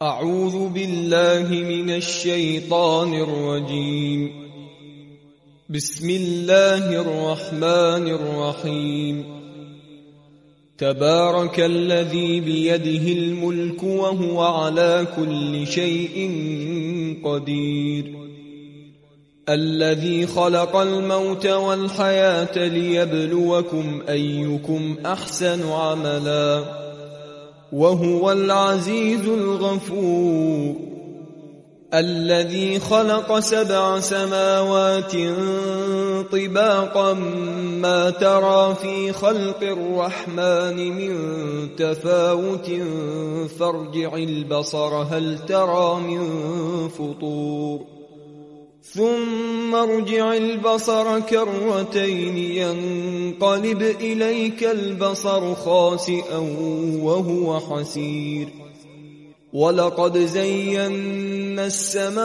أعوذ بالله من الشيطان الرجيم. بسم الله الرحمن الرحيم. تبارك الذي بيده الملك وهو على كل شيء قدير. الذي خلق الموت والحياة ليبلوكم أيكم أحسن عملا وهو العزيز الغفور. الذي خلق 7 سماوات طباقا ما ترى في خلق الرحمن من تفاوت فارجع البصر هل ترى من فطور ثم ارجع البصر كرتين ينقلب إليك البصر خاسئا وهو حسير. ولقد زينا السماء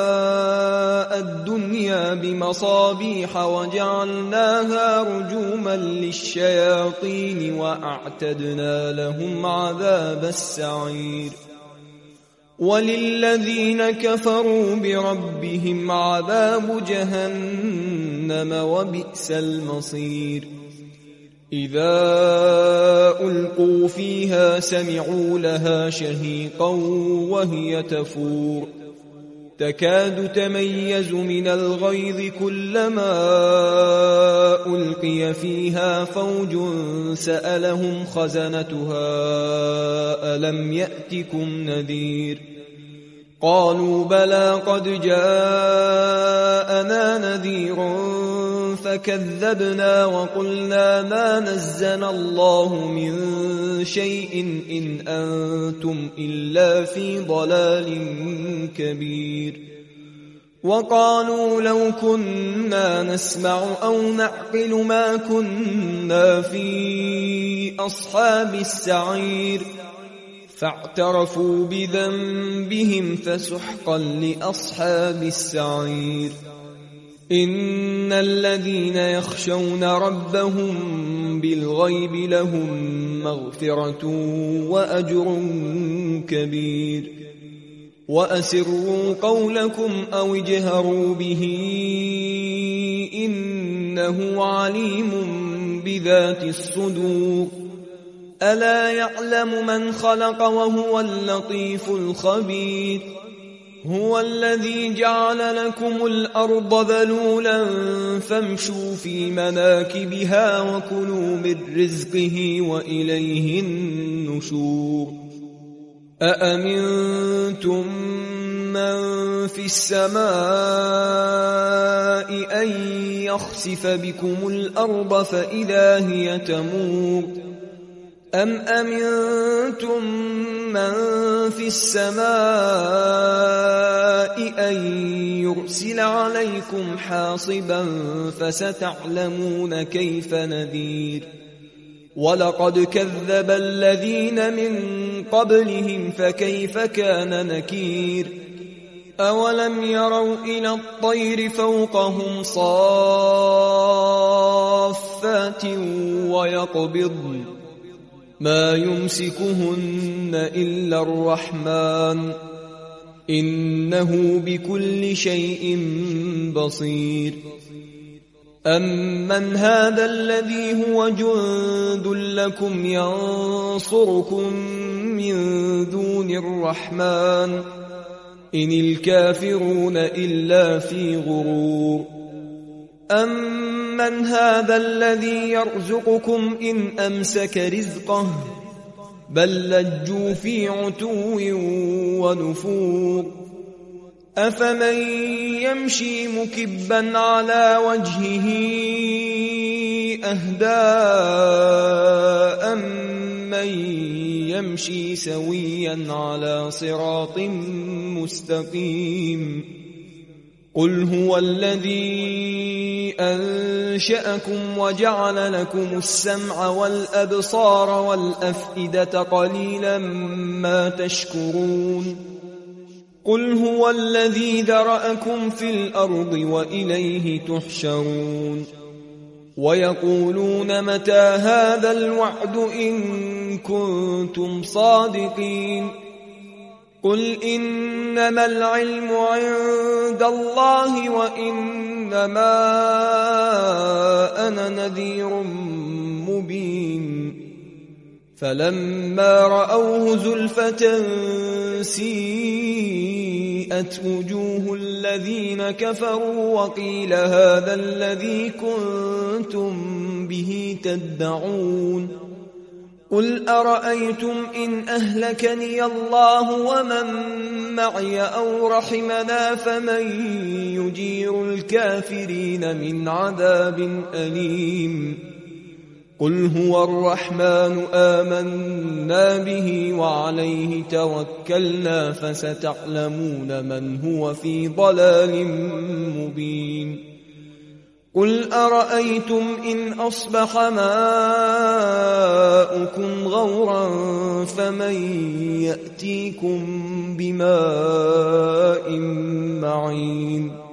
الدنيا بمصابيح وجعلناها رجوما للشياطين وأعتدنا لهم عذاب السعير. وللذين كفروا بربهم عذاب جهنم وبئس المصير. إذا ألقوا فيها سمعوا لها شهيقا وهي تفور تكاد تميز من الغيظ كلما ألقي فيها فوج سألهم خزنتها ألم يأتكم نذير قالوا بلى قد جاءنا نذير فكذبنا وقلنا ما نزل الله من شيء إن أنتم إلا في ضلال كبير. وقالوا لو كنا نسمع أو نعقل ما كنا في أصحاب السعير فاعترفوا بذنبهم فسحقا لأصحاب السعير. إن الذين يخشون ربهم بالغيب لهم مغفرة وأجر كبير. وأسروا قولكم أو اجهروا به إنه عليم بذات الصدور. ألا يعلم من خلق وهو اللطيف الخبير. هو الذي جعل لكم الأرض ذلولا فامشوا في مناكبها وكلوا من رزقه وإليه النشور. أأمنتم من في السماء أن يخسف بكم الأرض فإذا هي تمور أم أمنتم من في السماء أن يرسل عليكم حاصبا فستعلمون كيف نذير. ولقد كذب الذين من قبلهم فكيف كان نكير. أولم يروا إلى الطير فوقهم صافات ويقبضن ما يمسكهن إلا الرحمن إنه بكل شيء بصير. أمن هذا الذي هو جند لكم ينصركم من دون الرحمن إن الكافرون إلا في غرور. أمن هذا الذي يرزقكم إن أمسك رزقه بل لجوا في عتو ونفور. أفمن يمشي مكبا على وجهه أهدى أمن يمشي سويا على صراط مستقيم. قل هو الذي أنشأكم وجعل لكم السمع والأبصار والأفئدة قليلا ما تشكرون. قل هو الذي ذرأكم في الأرض وإليه تحشرون. ويقولون متى هذا الوعد إن كنتم صادقين قل إنما العلم عند الله وإنما أنا نذير مبين فلما رأوه زلفة سيئت وجوه الذين كفروا وقيل هذا الذي كنتم به تدعون قل أرأيتم إن أهلكني الله ومن معي أو رحمنا فمن يجير الكافرين من عذاب أليم قل هو الرحمن آمنا به وعليه توكلنا فستعلمون من هو في ضلال مبين قل أرأيتم إن أصبح ماؤكم غورا فمن يأتيكم بماء معين